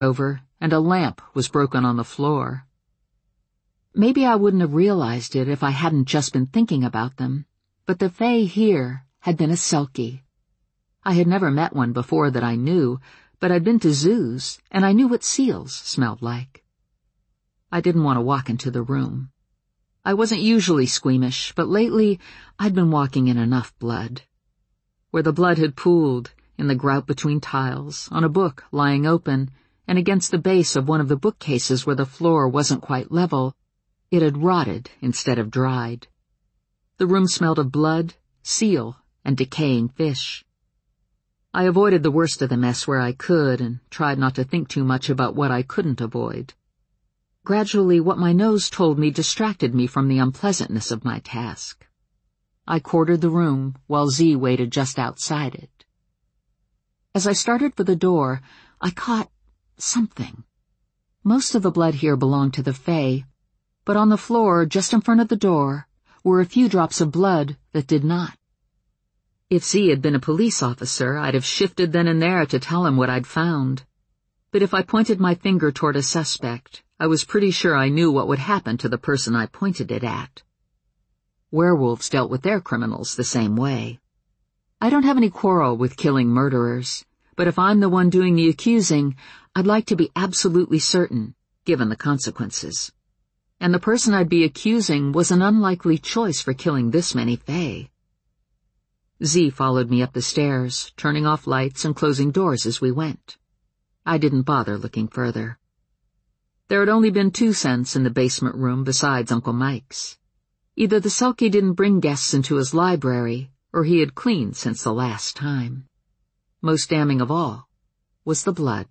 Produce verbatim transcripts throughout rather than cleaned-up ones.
over, and a lamp was broken on the floor. Maybe I wouldn't have realized it if I hadn't just been thinking about them, but the Fae here had been a Selkie. I had never met one before that I knew, but I'd been to zoos, and I knew what seals smelled like. I didn't want to walk into the room. I wasn't usually squeamish, but lately I'd been walking in enough blood. Where the blood had pooled, in the grout between tiles, on a book lying open, and against the base of one of the bookcases where the floor wasn't quite level, it had rotted instead of dried. The room smelled of blood, seal, and decaying fish. I avoided the worst of the mess where I could and tried not to think too much about what I couldn't avoid. Gradually, what my nose told me distracted me from the unpleasantness of my task. I quartered the room while Z waited just outside it. As I started for the door, I caught something. Most of the blood here belonged to the Fae, but on the floor just in front of the door were a few drops of blood that did not. If Z had been a police officer, I'd have shifted then and there to tell him what I'd found. But if I pointed my finger toward a suspect, I was pretty sure I knew what would happen to the person I pointed it at. Werewolves dealt with their criminals the same way. I don't have any quarrel with killing murderers, but if I'm the one doing the accusing, I'd like to be absolutely certain, given the consequences. And the person I'd be accusing was an unlikely choice for killing this many Fae. Z followed me up the stairs, turning off lights and closing doors as we went. I didn't bother looking further. There had only been two scents in the basement room besides Uncle Mike's. Either the Selkie didn't bring guests into his library, or he had cleaned since the last time. Most damning of all was the blood.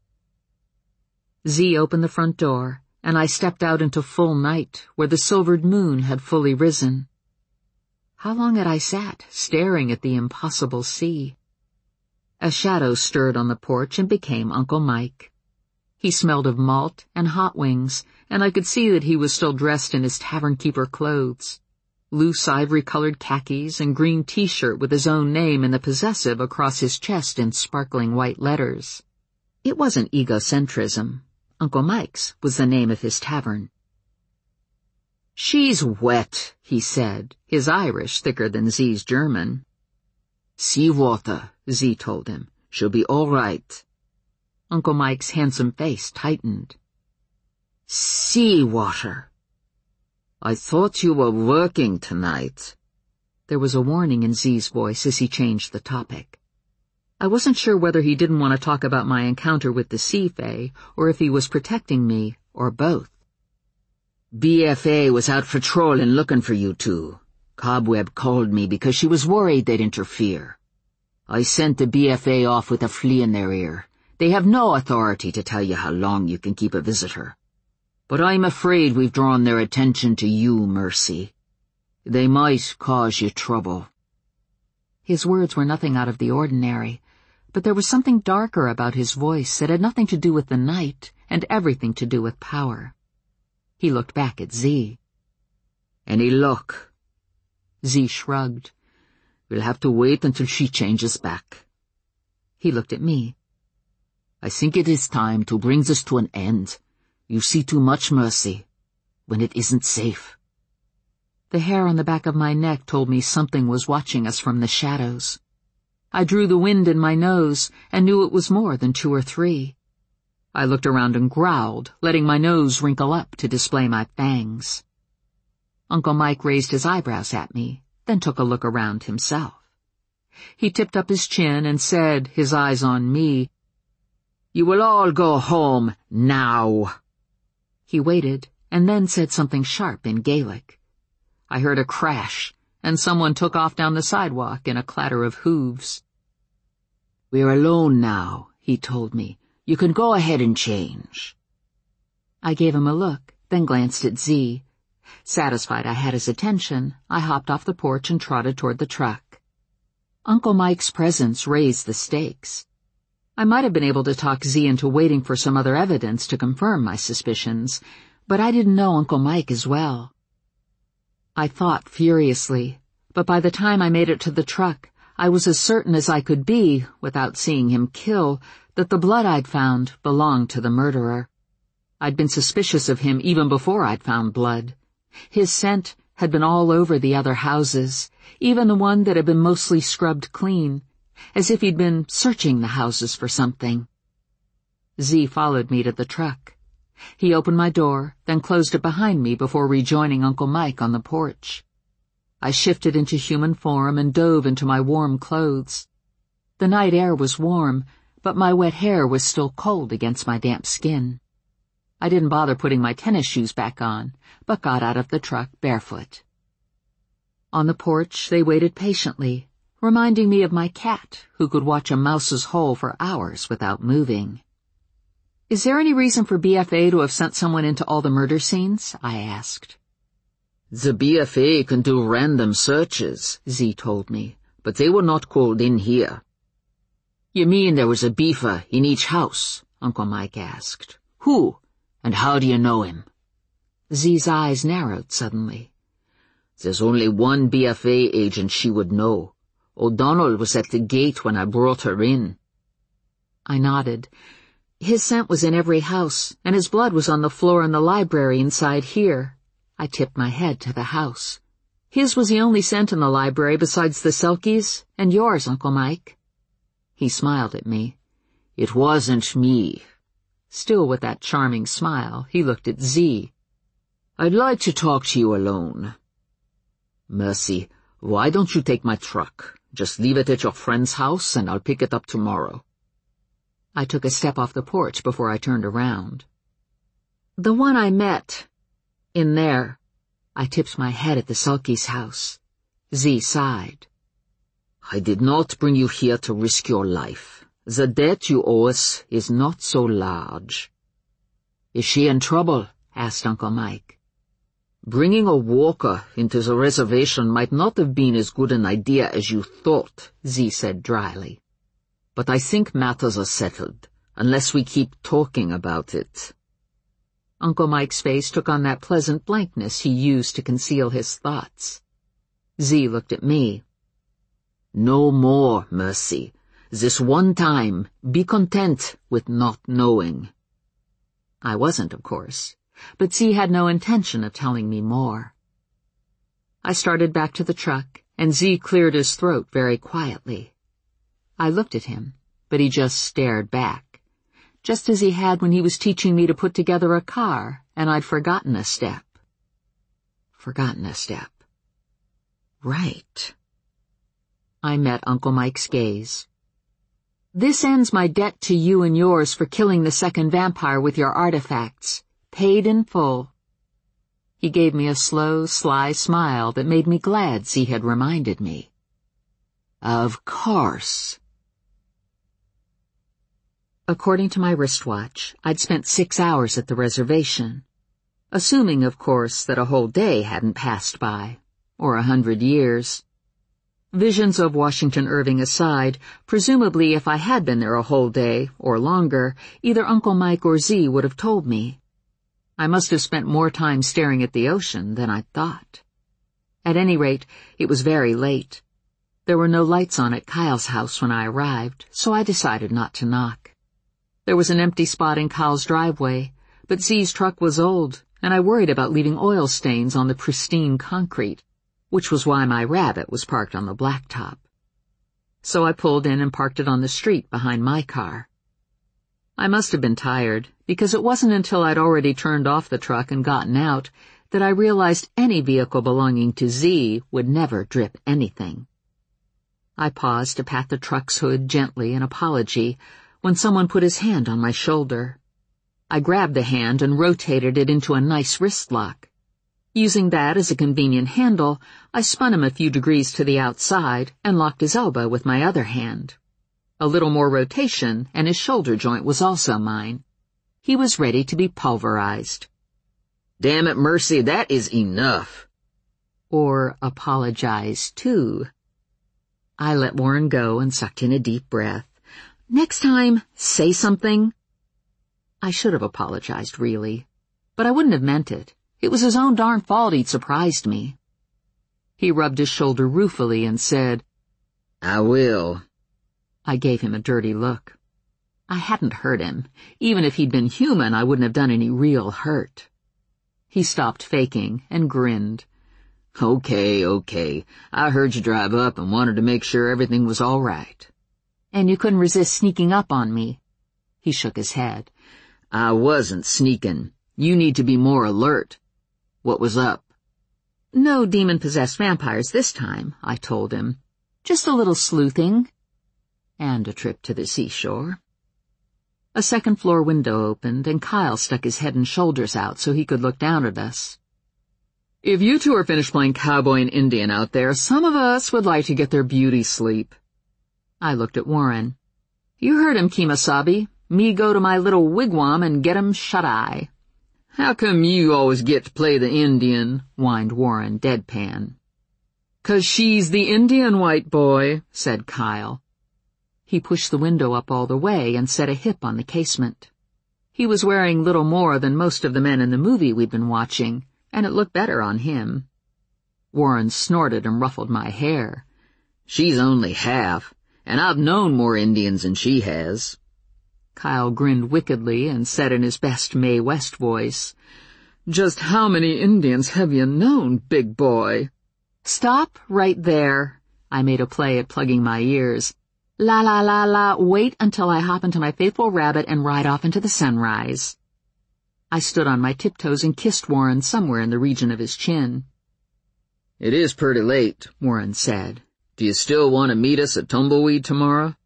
Z opened the front door, and I stepped out into full night where the silvered moon had fully risen. How long had I sat, staring at the impossible sea? A shadow stirred on the porch and became Uncle Mike. He smelled of malt and hot wings, and I could see that he was still dressed in his tavern-keeper clothes. Loose ivory-colored khakis and green t-shirt with his own name in the possessive across his chest in sparkling white letters. It wasn't egocentrism. Uncle Mike's was the name of his tavern. "She's wet," he said, his Irish thicker than Z's German. "Sea water," Z told him. "She'll be all right." Uncle Mike's handsome face tightened. "Sea water. I thought you were working tonight." There was a warning in Z's voice as he changed the topic. I wasn't sure whether he didn't want to talk about my encounter with the Sea Fae, or if he was protecting me, or both. "B F A was out patrolling looking for you two. Cobweb called me because she was worried they'd interfere. I sent the B F A off with a flea in their ear. They have no authority to tell you how long you can keep a visitor. But I'm afraid we've drawn their attention to you, Mercy. They might cause you trouble." His words were nothing out of the ordinary, but there was something darker about his voice that had nothing to do with the night and everything to do with power. He looked back at Z. "Any luck?" Z shrugged. "We'll have to wait until she changes back." He looked at me. "I think it is time to bring this to an end. You see too much, Mercy, when it isn't safe." The hair on the back of my neck told me something was watching us from the shadows. I drew the wind in my nose and knew it was more than two or three. I looked around and growled, letting my nose wrinkle up to display my fangs. Uncle Mike raised his eyebrows at me, then took a look around himself. He tipped up his chin and said, his eyes on me, "You will all go home now." He waited and then said something sharp in Gaelic. I heard a crash, and someone took off down the sidewalk in a clatter of hooves. "We're alone now," he told me. "You can go ahead and change." I gave him a look, then glanced at Z. Satisfied I had his attention, I hopped off the porch and trotted toward the truck. Uncle Mike's presence raised the stakes. I might have been able to talk Z into waiting for some other evidence to confirm my suspicions, but I didn't know Uncle Mike as well. I thought furiously, but by the time I made it to the truck, I was as certain as I could be, without seeing him kill, that the blood I'd found belonged to the murderer. I'd been suspicious of him even before I'd found blood. His scent had been all over the other houses, even the one that had been mostly scrubbed clean, as if he'd been searching the houses for something. Z followed me to the truck. He opened my door, then closed it behind me before rejoining Uncle Mike on the porch. I shifted into human form and dove into my warm clothes. The night air was warm, but my wet hair was still cold against my damp skin. I didn't bother putting my tennis shoes back on, but got out of the truck barefoot. On the porch, they waited patiently, reminding me of my cat, who could watch a mouse's hole for hours without moving. "Is there any reason for B F A to have sent someone into all the murder scenes?" I asked. "The B F A can do random searches," Z told me, "but they were not called in here." "You mean there was a beefer in each house?" Uncle Mike asked. "Who? And how do you know him?" Z's eyes narrowed suddenly. "There's only one B F A agent she would know. O'Donnell was at the gate when I brought her in." I nodded. His scent was in every house, and his blood was on the floor in the library inside here. I tipped my head to the house. "His was the only scent in the library besides the Selkies, and yours, Uncle Mike." He smiled at me. "It wasn't me." Still with that charming smile, he looked at Z. "I'd like to talk to you alone." "Mercy, why don't you take my truck? Just leave it at your friend's house and I'll pick it up tomorrow." I took a step off the porch before I turned around. "The one I met. In there." I tipped my head at the Sulky's house. Z sighed. "I did not bring you here to risk your life. The debt you owe us is not so large." "Is she in trouble?" asked Uncle Mike. "Bringing a walker into the reservation might not have been as good an idea as you thought," Z said dryly. "But I think matters are settled, unless we keep talking about it." Uncle Mike's face took on that pleasant blankness he used to conceal his thoughts. Z looked at me. "No more, Mercy. This one time, be content with not knowing." I wasn't, of course, but Z had no intention of telling me more. I started back to the truck, and Z cleared his throat very quietly. I looked at him, but he just stared back, just as he had when he was teaching me to put together a car, and I'd forgotten a step. Forgotten a step. Right. I met Uncle Mike's gaze. "This ends my debt to you and yours for killing the second vampire with your artifacts, paid in full." He gave me a slow, sly smile that made me glad Z had reminded me. "Of course." According to my wristwatch, I'd spent six hours at the reservation, assuming, of course, that a whole day hadn't passed by, or a hundred years. Visions of Washington Irving aside, presumably if I had been there a whole day, or longer, either Uncle Mike or Z would have told me. I must have spent more time staring at the ocean than I'd thought. At any rate, it was very late. There were no lights on at Kyle's house when I arrived, so I decided not to knock. There was an empty spot in Kyle's driveway, but Z's truck was old, and I worried about leaving oil stains on the pristine concrete, which was why my Rabbit was parked on the blacktop. So I pulled in and parked it on the street behind my car. I must have been tired, because it wasn't until I'd already turned off the truck and gotten out that I realized any vehicle belonging to Z would never drip anything. I paused to pat the truck's hood gently in apology when someone put his hand on my shoulder. I grabbed the hand and rotated it into a nice wrist lock. Using that as a convenient handle, I spun him a few degrees to the outside and locked his elbow with my other hand. A little more rotation, and his shoulder joint was also mine. He was ready to be pulverized. "Damn it, Mercy, that is enough." Or apologize, too. I let Warren go and sucked in a deep breath. "Next time, say something." I should have apologized, really, but I wouldn't have meant it. It was his own darn fault he'd surprised me. He rubbed his shoulder ruefully and said, I will. I gave him a dirty look. I hadn't hurt him. Even if he'd been human, I wouldn't have done any real hurt. He stopped faking and grinned. Okay, okay. I heard you drive up and wanted to make sure everything was all right. And you couldn't resist sneaking up on me. He shook his head. I wasn't sneaking. You need to be more alert. What was up? No demon-possessed vampires this time, I told him. Just a little sleuthing. And a trip to the seashore. A second-floor window opened, and Kyle stuck his head and shoulders out so he could look down at us. If you two are finished playing cowboy and Indian out there, some of us would like to get their beauty sleep. I looked at Warren. You heard him, Kemosabe. Me go to my little wigwam and get him shut-eye. How come you always get to play the Indian? Whined Warren, deadpan. 'Cause she's the Indian, white boy, said Kyle. He pushed the window up all the way and set a hip on the casement. He was wearing little more than most of the men in the movie we'd been watching, and it looked better on him. Warren snorted and ruffled my hair. She's only half, and I've known more Indians than she has. Kyle grinned wickedly and said in his best Mae West voice, Just how many Indians have you known, big boy? Stop right there. I made a play at plugging my ears. La la la la, wait until I hop into my faithful rabbit and ride off into the sunrise. I stood on my tiptoes and kissed Warren somewhere in the region of his chin. It is pretty late, Warren said. Do you still want to meet us at Tumbleweed tomorrow?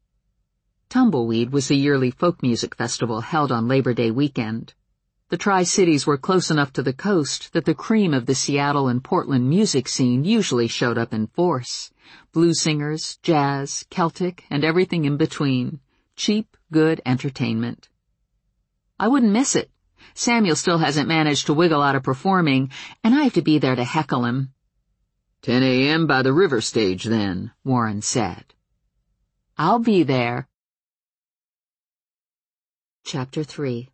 Tumbleweed was the yearly folk music festival held on Labor Day weekend. The Tri-Cities were close enough to the coast that the cream of the Seattle and Portland music scene usually showed up in force. Blues singers, jazz, Celtic, and everything in between. Cheap, good entertainment. I wouldn't miss it. Samuel still hasn't managed to wiggle out of performing, and I have to be there to heckle him. ten a.m. by the river stage, then, Warren said. I'll be there. Chapter three.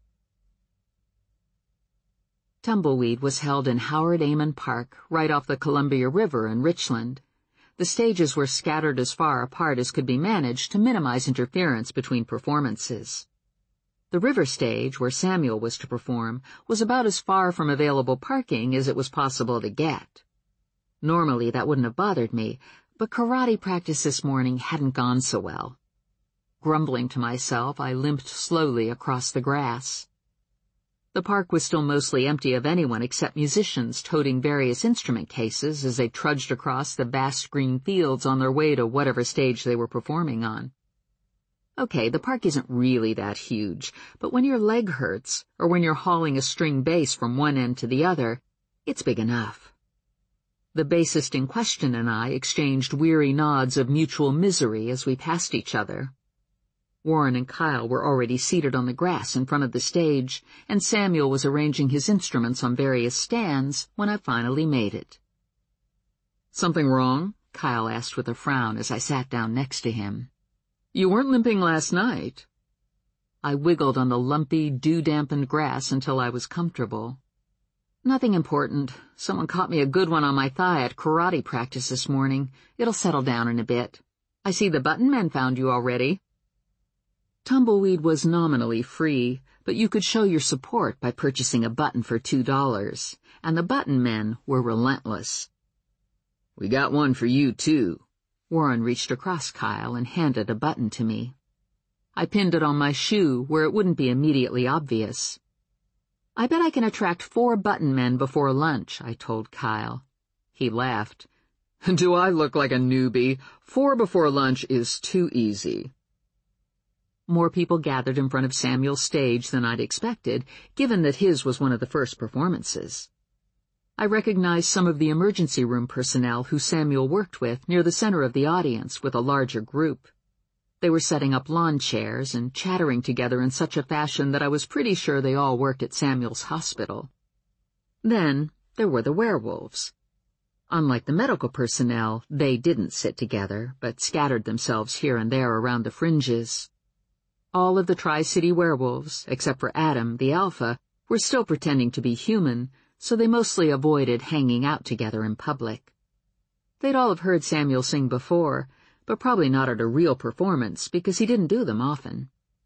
Tumbleweed was held in Howard Amon Park, right off the Columbia River in Richland. The stages were scattered as far apart as could be managed to minimize interference between performances. The river stage, where Samuel was to perform, was about as far from available parking as it was possible to get. Normally that wouldn't have bothered me, but karate practice this morning hadn't gone so well. Grumbling to myself, I limped slowly across the grass. The park was still mostly empty of anyone except musicians toting various instrument cases as they trudged across the vast green fields on their way to whatever stage they were performing on. Okay, the park isn't really that huge, but when your leg hurts, or when you're hauling a string bass from one end to the other, it's big enough. The bassist in question and I exchanged weary nods of mutual misery as we passed each other. Warren and Kyle were already seated on the grass in front of the stage, and Samuel was arranging his instruments on various stands when I finally made it. Something wrong? Kyle asked with a frown as I sat down next to him. You weren't limping last night. I wiggled on the lumpy, dew-dampened grass until I was comfortable. Nothing important. Someone caught me a good one on my thigh at karate practice this morning. It'll settle down in a bit. I see the button men found you already. Tumbleweed was nominally free, but you could show your support by purchasing a button for two dollars, and the button men were relentless. We got one for you, too. Warren reached across Kyle and handed a button to me. I pinned it on my shoe where it wouldn't be immediately obvious. I bet I can attract four button men before lunch, I told Kyle. He laughed. Do I look like a newbie? Four before lunch is too easy. More people gathered in front of Samuel's stage than I'd expected, given that his was one of the first performances. I recognized some of the emergency room personnel who Samuel worked with near the center of the audience with a larger group. They were setting up lawn chairs and chattering together in such a fashion that I was pretty sure they all worked at Samuel's hospital. Then there were the werewolves. Unlike the medical personnel, they didn't sit together, but scattered themselves here and there around the fringes. All of the Tri-City werewolves, except for Adam, the alpha, were still pretending to be human, so they mostly avoided hanging out together in public. They'd all have heard Samuel sing before, but probably not at a real performance because he didn't do them often.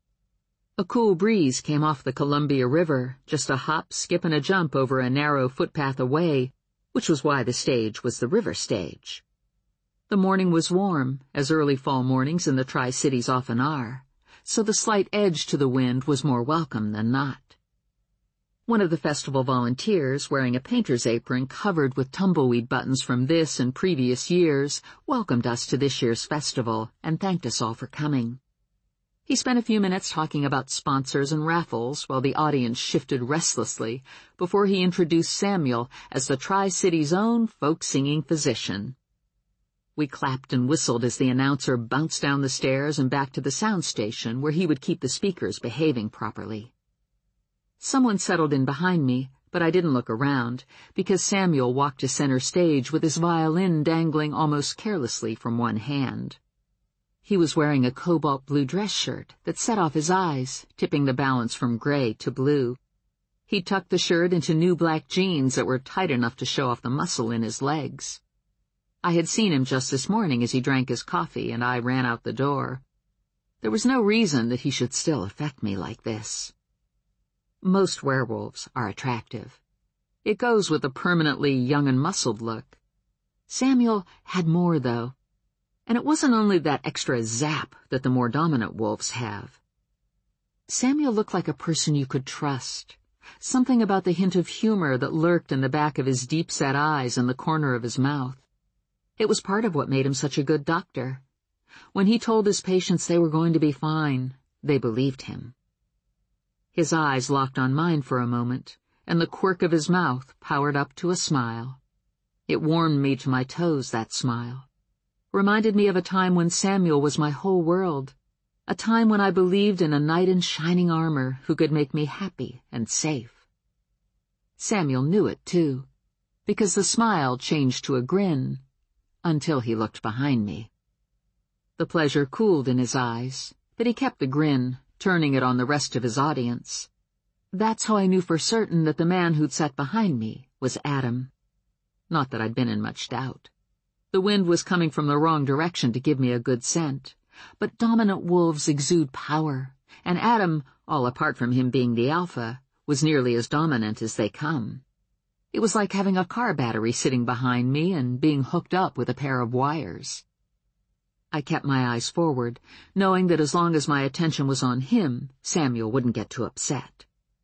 A cool breeze came off the Columbia River, just a hop, skip, and a jump over a narrow footpath away, which was why the stage was the river stage. The morning was warm, as early fall mornings in the Tri-Cities often are, so the slight edge to the wind was more welcome than not. One of the festival volunteers, wearing a painter's apron covered with tumbleweed buttons from this and previous years, welcomed us to this year's festival and thanked us all for coming. He spent a few minutes talking about sponsors and raffles while the audience shifted restlessly before he introduced Samuel as the Tri-Cities' own folk-singing physician. We clapped and whistled as the announcer bounced down the stairs and back to the sound station where he would keep the speakers behaving properly. Someone settled in behind me, but I didn't look around, because Samuel walked to center stage with his violin dangling almost carelessly from one hand. He was wearing a cobalt blue dress shirt that set off his eyes, tipping the balance from gray to blue. He tucked the shirt into new black jeans that were tight enough to show off the muscle in his legs. I had seen him just this morning as he drank his coffee, and I ran out the door. There was no reason that he should still affect me like this. Most werewolves are attractive. It goes with a permanently young and muscled look. Samuel had more, though. And it wasn't only that extra zap that the more dominant wolves have. Samuel looked like a person you could trust. Something about the hint of humor that lurked in the back of his deep-set eyes and the corner of his mouth. It was part of what made him such a good doctor. When he told his patients they were going to be fine, they believed him. His eyes locked on mine for a moment, and the quirk of his mouth powered up to a smile. It warmed me to my toes, that smile. Reminded me of a time when Samuel was my whole world, a time when I believed in a knight in shining armor who could make me happy and safe. Samuel knew it, too, because the smile changed to a grin until he looked behind me. The pleasure cooled in his eyes, but he kept the grin, turning it on the rest of his audience. That's how I knew for certain that the man who'd sat behind me was Adam. Not that I'd been in much doubt. The wind was coming from the wrong direction to give me a good scent, but dominant wolves exude power, and Adam, all apart from him being the alpha, was nearly as dominant as they come. It was like having a car battery sitting behind me and being hooked up with a pair of wires. I kept my eyes forward, knowing that as long as my attention was on him, Samuel wouldn't get too upset.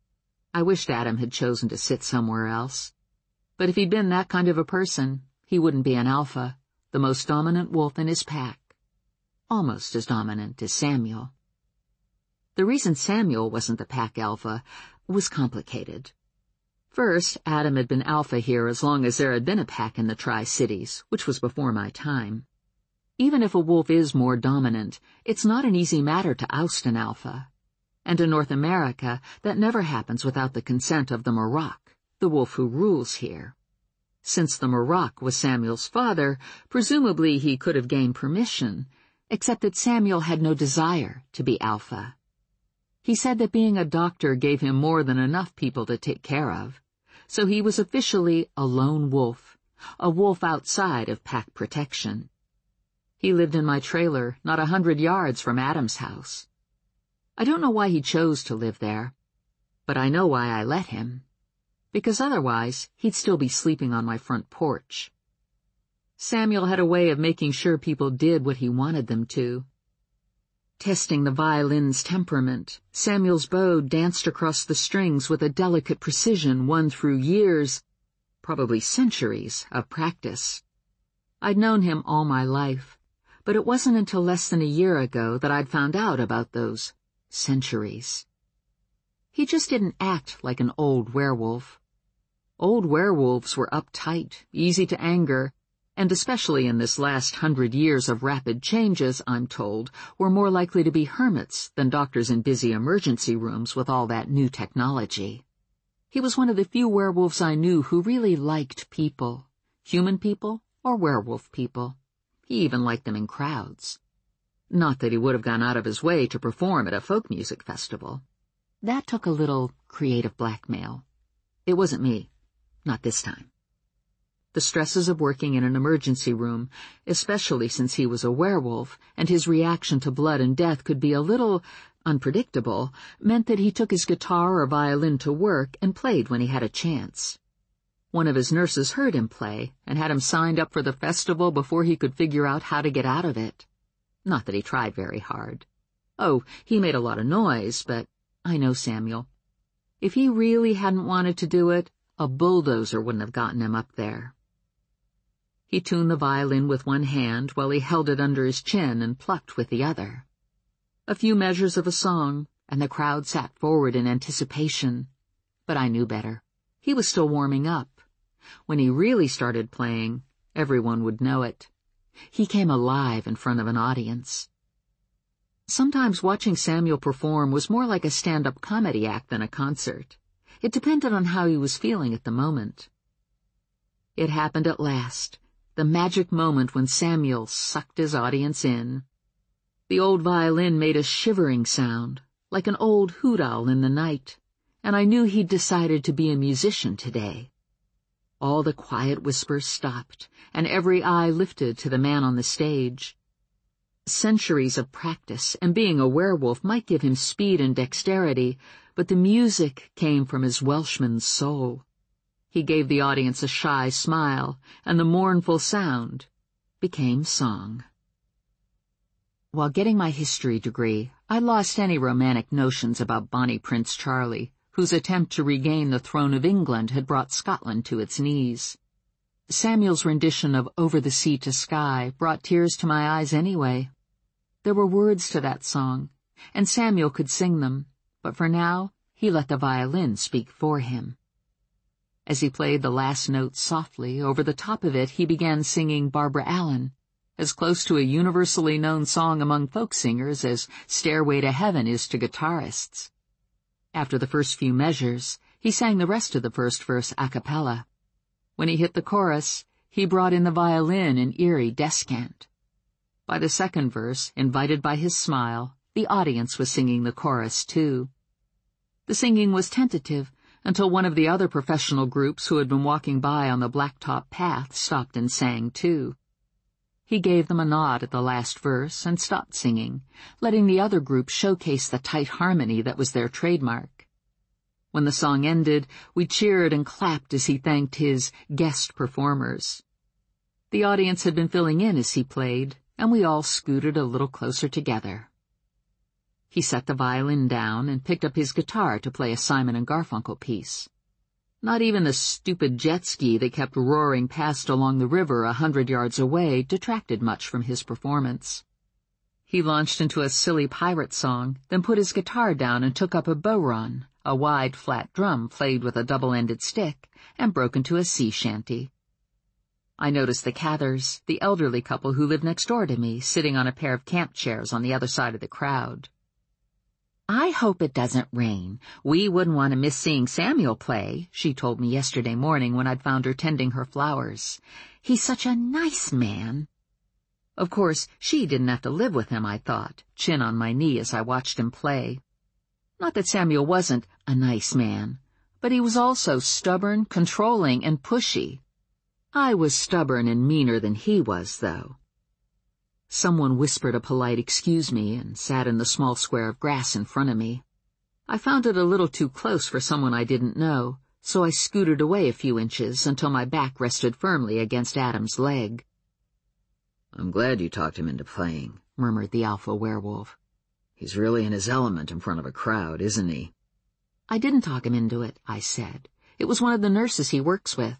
I wished Adam had chosen to sit somewhere else. But if he'd been that kind of a person, he wouldn't be an alpha, the most dominant wolf in his pack. Almost as dominant as Samuel. The reason Samuel wasn't the pack alpha was complicated. First, Adam had been alpha here as long as there had been a pack in the Tri-Cities, which was before my time. Even if a wolf is more dominant, it's not an easy matter to oust an alpha. And in North America, that never happens without the consent of the Murrock, the wolf who rules here. Since the Murrock was Samuel's father, presumably he could have gained permission, except that Samuel had no desire to be alpha. He said that being a doctor gave him more than enough people to take care of, so he was officially a lone wolf, a wolf outside of pack protection. He lived in my trailer, not a hundred yards from Adam's house. I don't know why he chose to live there, but I know why I let him. Because otherwise, he'd still be sleeping on my front porch. Samuel had a way of making sure people did what he wanted them to. Testing the violin's temperament, Samuel's bow danced across the strings with a delicate precision won through years, probably centuries, of practice. I'd known him all my life, but it wasn't until less than a year ago that I'd found out about those centuries. He just didn't act like an old werewolf. Old werewolves were uptight, easy to anger, and especially in this last hundred years of rapid changes, I'm told, were more likely to be hermits than doctors in busy emergency rooms with all that new technology. He was one of the few werewolves I knew who really liked people, human people or werewolf people. He even liked them in crowds. Not that he would have gone out of his way to perform at a folk music festival. That took a little creative blackmail. It wasn't me. Not this time. The stresses of working in an emergency room, especially since he was a werewolf and his reaction to blood and death could be a little unpredictable, meant that he took his guitar or violin to work and played when he had a chance. One of his nurses heard him play and had him signed up for the festival before he could figure out how to get out of it. Not that he tried very hard. Oh, he made a lot of noise, but I know Samuel. If he really hadn't wanted to do it, a bulldozer wouldn't have gotten him up there. He tuned the violin with one hand while he held it under his chin and plucked with the other. A few measures of a song, and the crowd sat forward in anticipation. But I knew better. He was still warming up. When he really started playing, everyone would know it. He came alive in front of an audience. Sometimes watching Samuel perform was more like a stand-up comedy act than a concert. It depended on how he was feeling at the moment. It happened at last, the magic moment when Samuel sucked his audience in. The old violin made a shivering sound, like an old hoot owl in the night, and I knew he'd decided to be a musician today. All the quiet whispers stopped, and every eye lifted to the man on the stage. Centuries of practice and being a werewolf might give him speed and dexterity, but the music came from his Welshman's soul. He gave the audience a shy smile, and the mournful sound became song. While getting my history degree, I lost any romantic notions about Bonnie Prince Charlie, whose attempt to regain the throne of England had brought Scotland to its knees. Samuel's rendition of Over the Sea to Sky brought tears to my eyes anyway. There were words to that song, and Samuel could sing them, but for now he let the violin speak for him. As he played the last note softly, over the top of it he began singing Barbara Allen, as close to a universally known song among folk singers as Stairway to Heaven is to guitarists. After the first few measures, he sang the rest of the first verse a cappella. When he hit the chorus, he brought in the violin in eerie descant. By the second verse, invited by his smile, the audience was singing the chorus too. The singing was tentative until one of the other professional groups who had been walking by on the blacktop path stopped and sang too. He gave them a nod at the last verse and stopped singing, letting the other group showcase the tight harmony that was their trademark. When the song ended, we cheered and clapped as he thanked his guest performers. The audience had been filling in as he played, and we all scooted a little closer together. He set the violin down and picked up his guitar to play a Simon and Garfunkel piece. Not even the stupid jet ski that kept roaring past along the river a hundred yards away detracted much from his performance. He launched into a silly pirate song, then put his guitar down and took up a bodhrán, a wide, flat drum played with a double-ended stick, and broke into a sea shanty. I noticed the Cathers, the elderly couple who lived next door to me, sitting on a pair of camp chairs on the other side of the crowd. "I hope it doesn't rain. We wouldn't want to miss seeing Samuel play," she told me yesterday morning when I'd found her tending her flowers. "He's such a nice man." Of course, she didn't have to live with him, I thought, chin on my knee as I watched him play. Not that Samuel wasn't a nice man, but he was also stubborn, controlling, and pushy. I was stubborn and meaner than he was, though. Someone whispered a polite "excuse me" and sat in the small square of grass in front of me. I found it a little too close for someone I didn't know, so I scooted away a few inches until my back rested firmly against Adam's leg. "I'm glad you talked him into playing," murmured the alpha werewolf. "He's really in his element in front of a crowd, isn't he?" "I didn't talk him into it," I said. "It was one of the nurses he works with."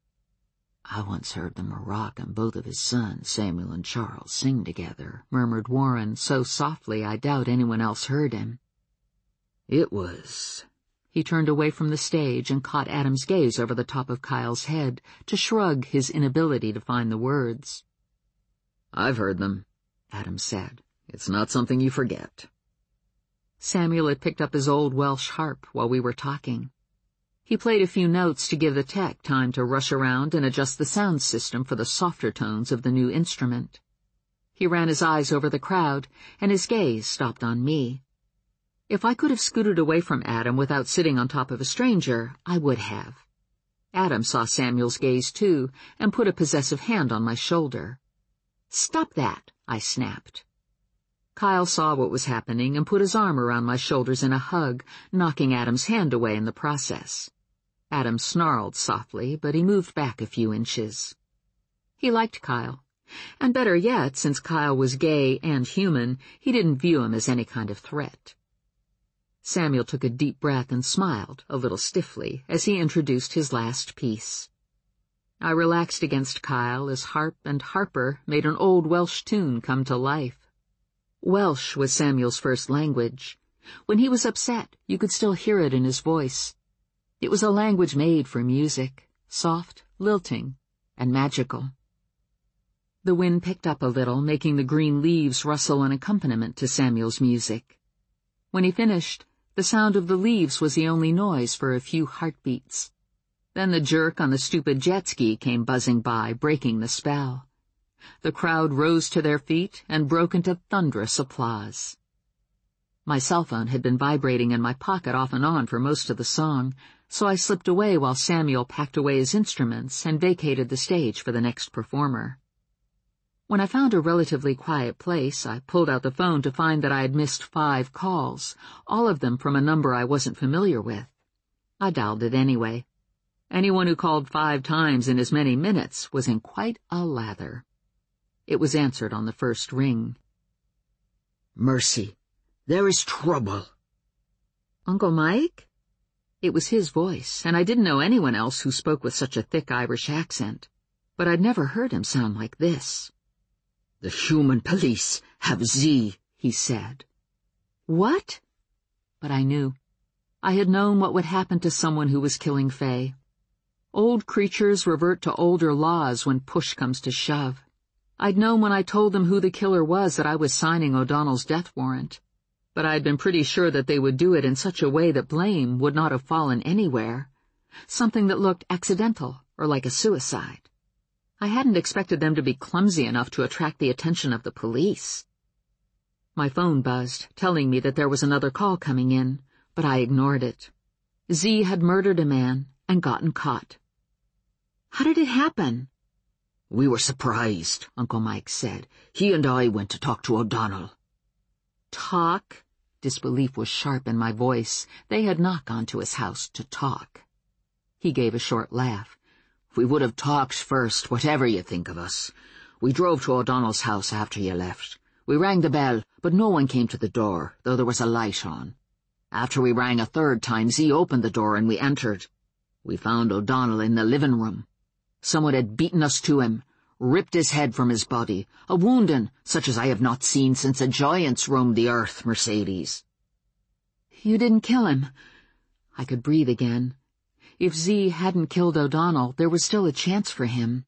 "I once heard the Maroc and both of his sons, Samuel and Charles, sing together," murmured Warren so softly I doubt anyone else heard him. "It was—" He turned away from the stage and caught Adam's gaze over the top of Kyle's head to shrug his inability to find the words. "I've heard them," Adam said. "It's not something you forget." Samuel had picked up his old Welsh harp while we were talking. He played a few notes to give the tech time to rush around and adjust the sound system for the softer tones of the new instrument. He ran his eyes over the crowd, and his gaze stopped on me. If I could have scooted away from Adam without sitting on top of a stranger, I would have. Adam saw Samuel's gaze too, and put a possessive hand on my shoulder. "Stop that," I snapped. Kyle saw what was happening and put his arm around my shoulders in a hug, knocking Adam's hand away in the process. Adam snarled softly, but he moved back a few inches. He liked Kyle, and better yet, since Kyle was gay and human, he didn't view him as any kind of threat. Samuel took a deep breath and smiled, a little stiffly, as he introduced his last piece. I relaxed against Kyle as harp and harper made an old Welsh tune come to life. Welsh was Samuel's first language. When he was upset, you could still hear it in his voice. It was a language made for music, soft, lilting, and magical. The wind picked up a little, making the green leaves rustle an accompaniment to Samuel's music. When he finished, the sound of the leaves was the only noise for a few heartbeats. Then the jerk on the stupid jet ski came buzzing by, breaking the spell. The crowd rose to their feet and broke into thunderous applause. My cell phone had been vibrating in my pocket off and on for most of the song, so I slipped away while Samuel packed away his instruments and vacated the stage for the next performer. When I found a relatively quiet place, I pulled out the phone to find that I had missed five calls, all of them from a number I wasn't familiar with. I dialed it anyway. Anyone who called five times in as many minutes was in quite a lather. It was answered on the first ring. "Mercy, there is trouble." "Uncle Mike?" It was his voice, and I didn't know anyone else who spoke with such a thick Irish accent, but I'd never heard him sound like this. "The human police have Z," he said. "What?" But I knew. I had known what would happen to someone who was killing Faye. Old creatures revert to older laws when push comes to shove. I'd known when I told them who the killer was that I was signing O'Donnell's death warrant, but I'd been pretty sure that they would do it in such a way that blame would not have fallen anywhere, something that looked accidental or like a suicide. I hadn't expected them to be clumsy enough to attract the attention of the police. My phone buzzed, telling me that there was another call coming in, but I ignored it. Z had murdered a man and gotten caught. How did it happen? "We were surprised," Uncle Mike said. "He and I went to talk to O'Donnell." Talk? Disbelief was sharp in my voice. They had not gone to his house to talk. He gave a short laugh. "We would have talked first, whatever you think of us. We drove to O'Donnell's house after you left. We rang the bell, but no one came to the door, though there was a light on. After we rang a third time, Z opened the door and we entered. We found O'Donnell in the living room. Someone had beaten us to him, ripped his head from his body, a wounding such as I have not seen since the giants roamed the earth, Mercedes." "You didn't kill him." I could breathe again. If Z hadn't killed O'Donnell, there was still a chance for him.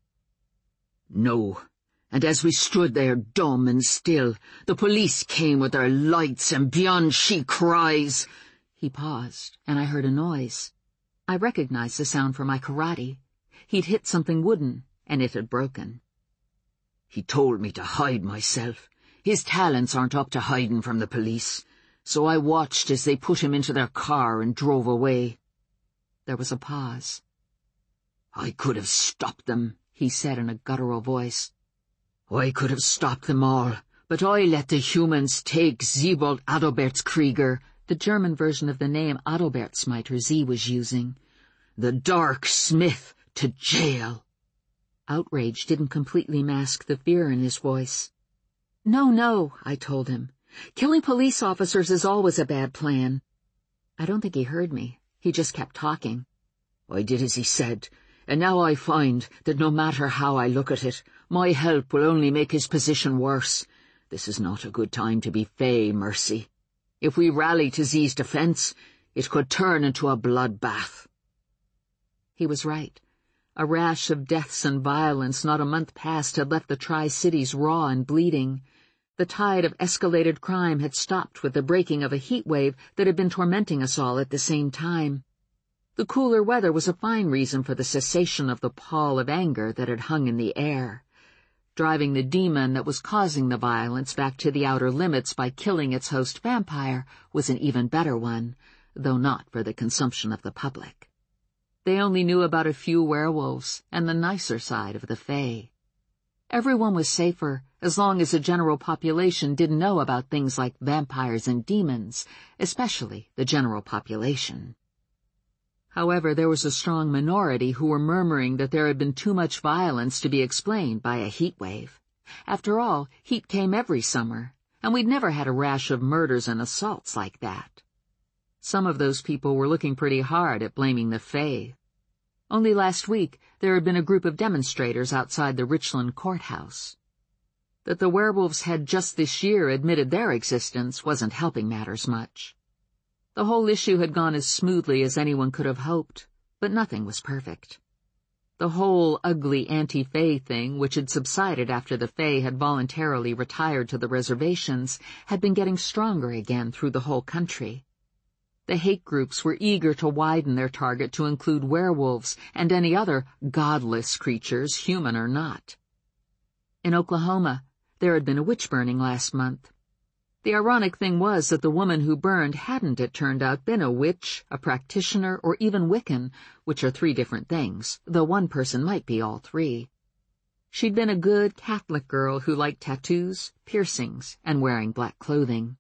"No. And as we stood there dumb and still, the police came with their lights and beyond she cries." He paused, and I heard a noise. I recognized the sound from my karate. He'd hit something wooden, and it had broken. "He told me to hide myself. His talents aren't up to hiding from the police. So I watched as they put him into their car and drove away." There was a pause. "I could have stopped them," he said in a guttural voice. "I could have stopped them all, but I let the humans take Siebold Adalbertskrieger," the German version of the name Adalbertsmiter Z was using, "the Dark Smith, to jail." Outrage didn't completely mask the fear in his voice. "No, no," I told him. "Killing police officers is always a bad plan." I don't think he heard me. He just kept talking. "I did as he said, and now I find that no matter how I look at it, my help will only make his position worse. This is not a good time to be Faye, Mercy. If we rally to Z's defense, it could turn into a bloodbath." He was right. A rash of deaths and violence not a month past had left the Tri-Cities raw and bleeding. The tide of escalated crime had stopped with the breaking of a heat wave that had been tormenting us all at the same time. The cooler weather was a fine reason for the cessation of the pall of anger that had hung in the air. Driving the demon that was causing the violence back to the outer limits by killing its host vampire was an even better one, though not for the consumption of the public. They only knew about a few werewolves and the nicer side of the Fae. Everyone was safer as long as the general population didn't know about things like vampires and demons, especially the general population. However, there was a strong minority who were murmuring that there had been too much violence to be explained by a heat wave. After all, heat came every summer, and we'd never had a rash of murders and assaults like that. Some of those people were looking pretty hard at blaming the Fae. Only last week, there had been a group of demonstrators outside the Richland courthouse. That the werewolves had just this year admitted their existence wasn't helping matters much. The whole issue had gone as smoothly as anyone could have hoped, but nothing was perfect. The whole ugly anti-Fae thing, which had subsided after the Fae had voluntarily retired to the reservations, had been getting stronger again through the whole country. The hate groups were eager to widen their target to include werewolves and any other godless creatures, human or not. In Oklahoma, there had been a witch burning last month. The ironic thing was that the woman who burned hadn't, it turned out, been a witch, a practitioner, or even Wiccan, which are three different things, though one person might be all three. She'd been a good Catholic girl who liked tattoos, piercings, and wearing black clothing.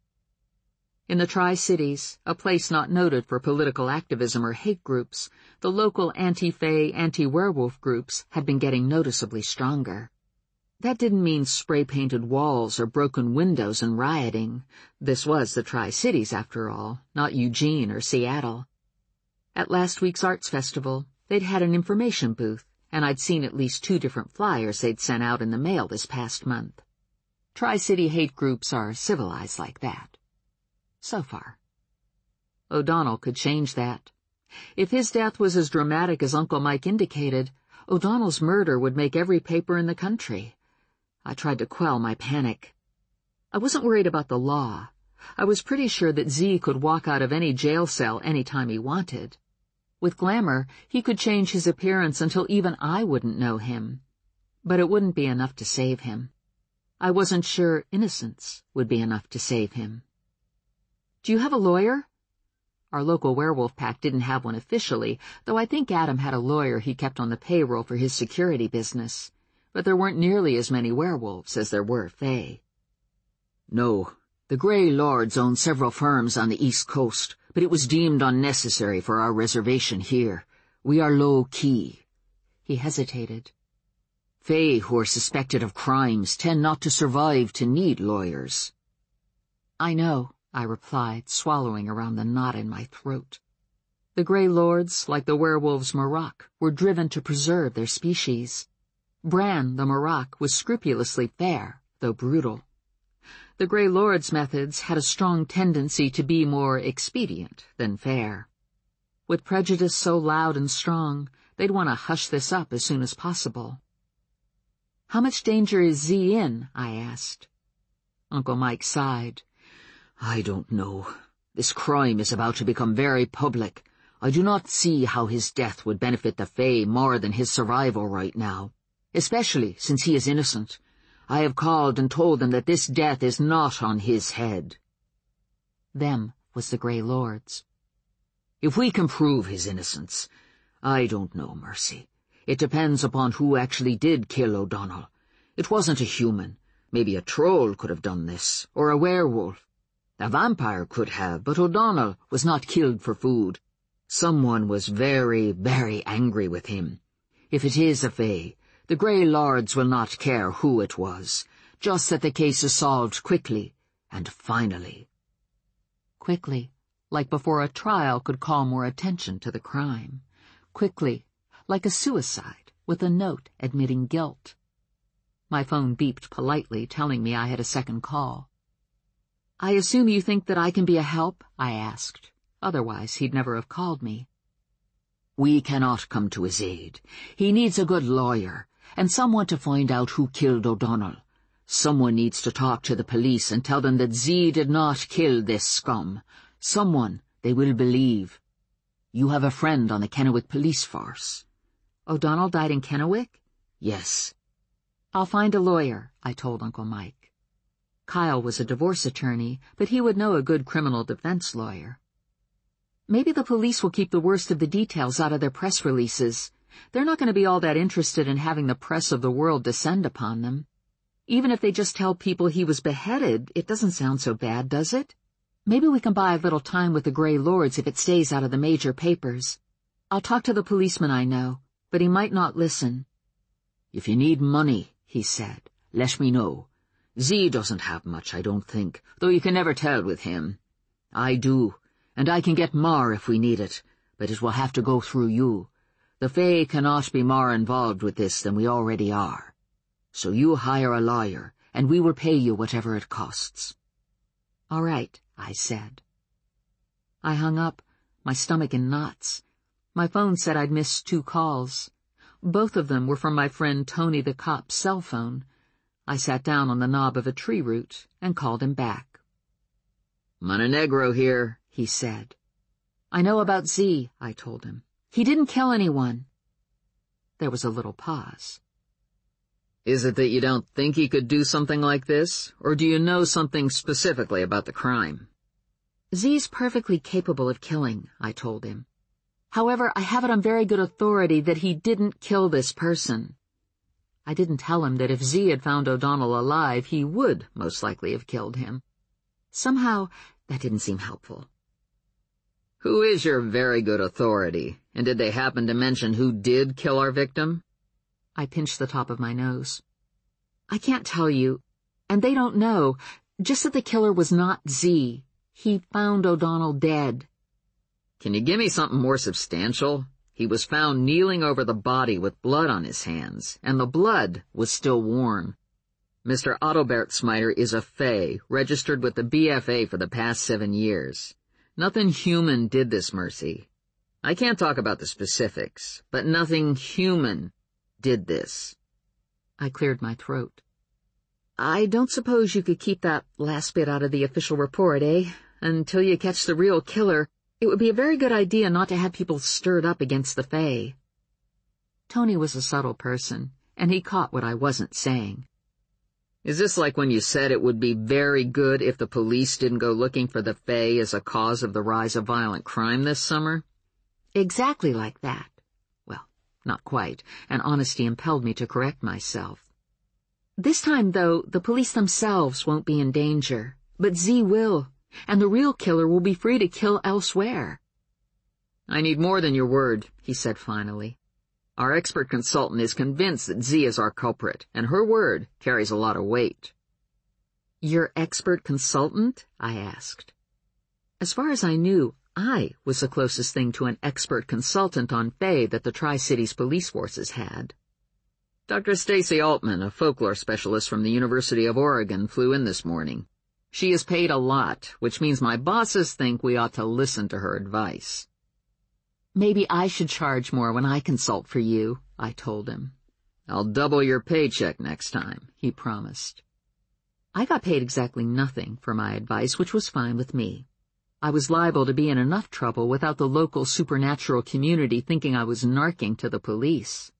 In the Tri-Cities, a place not noted for political activism or hate groups, the local anti-Fae, anti-werewolf groups had been getting noticeably stronger. That didn't mean spray-painted walls or broken windows and rioting. This was the Tri-Cities, after all, not Eugene or Seattle. At last week's arts festival, they'd had an information booth, and I'd seen at least two different flyers they'd sent out in the mail this past month. Tri-City hate groups are civilized like that. So far. O'Donnell could change that. If his death was as dramatic as Uncle Mike indicated, O'Donnell's murder would make every paper in the country. I tried to quell my panic. I wasn't worried about the law. I was pretty sure that Z could walk out of any jail cell any time he wanted. With glamour, he could change his appearance until even I wouldn't know him. But it wouldn't be enough to save him. I wasn't sure innocence would be enough to save him. Do you have a lawyer? Our local werewolf pack didn't have one officially, though I think Adam had a lawyer he kept on the payroll for his security business. But there weren't nearly as many werewolves as there were Fae. No, the Grey Lords own several firms on the East Coast, but it was deemed unnecessary for our reservation here. We are low-key. He hesitated. Fae who are suspected of crimes tend not to survive to need lawyers. I know, I replied, swallowing around the knot in my throat. The Grey Lords, like the werewolves Marak, were driven to preserve their species. Bran, the Marak, was scrupulously fair, though brutal. The Grey Lords' methods had a strong tendency to be more expedient than fair. With prejudice so loud and strong, they'd want to hush this up as soon as possible. How much danger is Z in? I asked. Uncle Mike sighed. I don't know. This crime is about to become very public. I do not see how his death would benefit the Fae more than his survival right now. Especially since he is innocent. I have called and told them that this death is not on his head. Them was the Grey Lords. If we can prove his innocence, I don't know, Mercy. It depends upon who actually did kill O'Donnell. It wasn't a human. Maybe a troll could have done this, or a werewolf. A vampire could have, but O'Donnell was not killed for food. Someone was very, very angry with him. If it is a Fae, the Grey Lords will not care who it was, just that the case is solved quickly and finally. Quickly, like before a trial could call more attention to the crime. Quickly, like a suicide with a note admitting guilt. My phone beeped politely, telling me I had a second call. I assume you think that I can be a help? I asked. Otherwise, he'd never have called me. We cannot come to his aid. He needs a good lawyer, and someone to find out who killed O'Donnell. Someone needs to talk to the police and tell them that Z did not kill this scum. Someone they will believe. You have a friend on the Kennewick police force. O'Donnell died in Kennewick? Yes. I'll find a lawyer, I told Uncle Mike. Kyle was a divorce attorney, but he would know a good criminal defense lawyer. Maybe the police will keep the worst of the details out of their press releases. They're not going to be all that interested in having the press of the world descend upon them. Even if they just tell people he was beheaded, it doesn't sound so bad, does it? Maybe we can buy a little time with the Grey Lords if it stays out of the major papers. I'll talk to the policeman I know, but he might not listen. If you need money, he said, let me know. Z doesn't have much, I don't think, though you can never tell with him. I do, and I can get more if we need it, but it will have to go through you. The Fae cannot be more involved with this than we already are. So you hire a lawyer, and we will pay you whatever it costs. All right, I said. I hung up, my stomach in knots. My phone said I'd missed two calls. Both of them were from my friend Tony the cop's cell phone. I sat down on the knob of a tree root and called him back. Montenegro here, he said. I know about Z, I told him. He didn't kill anyone. There was a little pause. Is it that you don't think he could do something like this, or do you know something specifically about the crime? Z's perfectly capable of killing, I told him. However, I have it on very good authority that he didn't kill this person. I didn't tell him that if Z had found O'Donnell alive, he would most likely have killed him. Somehow, that didn't seem helpful. Who is your very good authority, and did they happen to mention who did kill our victim? I pinched the top of my nose. I can't tell you, and they don't know, just that the killer was not Z. He found O'Donnell dead. Can you give me something more substantial? He was found kneeling over the body with blood on his hands, and the blood was still warm. Mister Adalbert Smiter is a Fae, registered with the B F A for the past seven years. Nothing human did this, Mercy. I can't talk about the specifics, but nothing human did this. I cleared my throat. I don't suppose you could keep that last bit out of the official report, eh? Until you catch the real killer, it would be a very good idea not to have people stirred up against the Fae. Tony was a subtle person, and he caught what I wasn't saying. Is this like when you said it would be very good if the police didn't go looking for the Fae as a cause of the rise of violent crime this summer? Exactly like that. Well, not quite, and honesty impelled me to correct myself. This time, though, the police themselves won't be in danger, but Z will, and the real killer will be free to kill elsewhere. I need more than your word, he said finally. Our expert consultant is convinced that Z is our culprit, and her word carries a lot of weight. Your expert consultant? I asked. As far as I knew, I was the closest thing to an expert consultant on Fae that the Tri-Cities police forces had. Doctor Stacy Altman, a folklore specialist from the University of Oregon, flew in this morning. She is paid a lot, which means my bosses think we ought to listen to her advice. Maybe I should charge more when I consult for you, I told him. I'll double your paycheck next time, he promised. I got paid exactly nothing for my advice, which was fine with me. I was liable to be in enough trouble without the local supernatural community thinking I was narking to the police.